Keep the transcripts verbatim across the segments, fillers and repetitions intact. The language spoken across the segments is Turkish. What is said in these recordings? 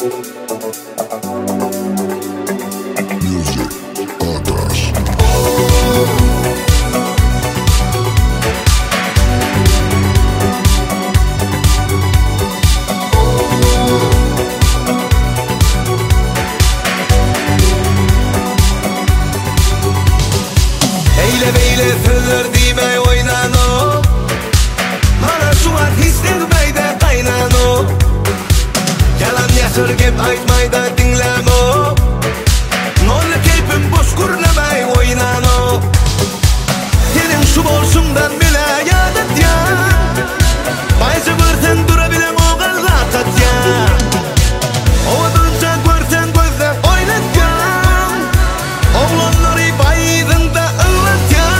Eyle beyle sözler demey oynan o. Mana şu an hissetmeyde kaynan o. Yalan yasır gep aytmayda dinlem o. Nolla keyfim boş gurlemey oynan o. Senin şu bolşundan bile yadet ya. Baysa görsen durabilem o gazlakat ya. O adınca görsen gözle oynat ya. Oğlanları baydında ıvlat ya.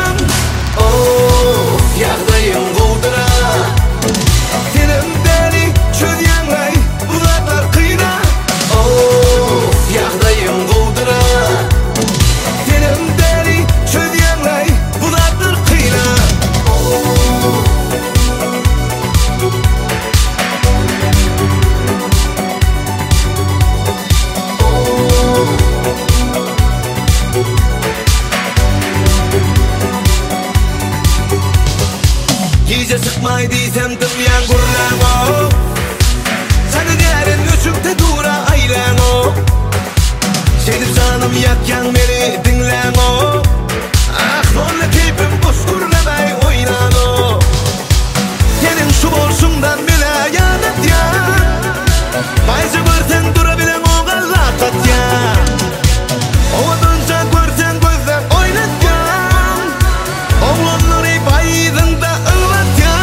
Of yağdayım goldura. Senin deli çöz yanay uzaklar kıyına. Of yağdayım goldura. Senin deli çöz yanay uzaklar kıyına. Gece sıkmay diysem tımyan gurlan o. Sakın yarın üçükte dura aylan o. Sevdim sanım yakyan beni dinlen o. Ah nolla keyfim boş gurlemey oynan o. Senin şu bolşundan bile yadet ya. Baysa görsen durabilem o gazlakat ya. O adınca görsen gözle oynat ya. Oğlanları baydında ıvlat ya.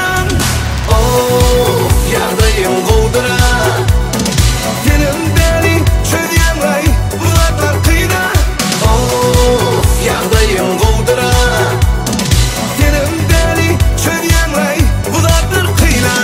Of yağdayım goldura. Senin deli çöz yanay uzaklar kıyına. Of yağdayım goldura. Senin deli çöz yanay uzaklar kıyına.